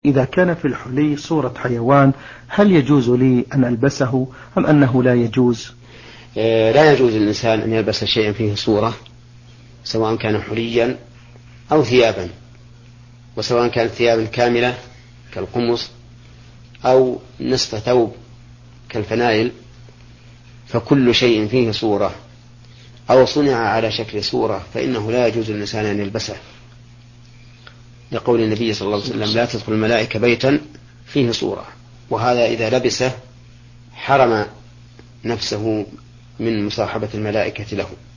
إذا كان في الحلي صورة حيوان هل يجوز لي أن ألبسه أم أنه لا يجوز؟ لا يجوز للإنسان أن يلبس شيئا فيه صورة، سواء كان حليا أو ثيابا، وسواء كانت ثيابا كاملة كالقمص أو نصف ثوب كالفنائل، فكل شيء فيه صورة أو صنع على شكل صورة فإنه لا يجوز للإنسان أن يلبسه، لقول النبي صلى الله عليه وسلم: لا تدخل الملائكة بيتا فيه صورة. وهذا إذا لبسه حرم نفسه من مصاحبة الملائكة له.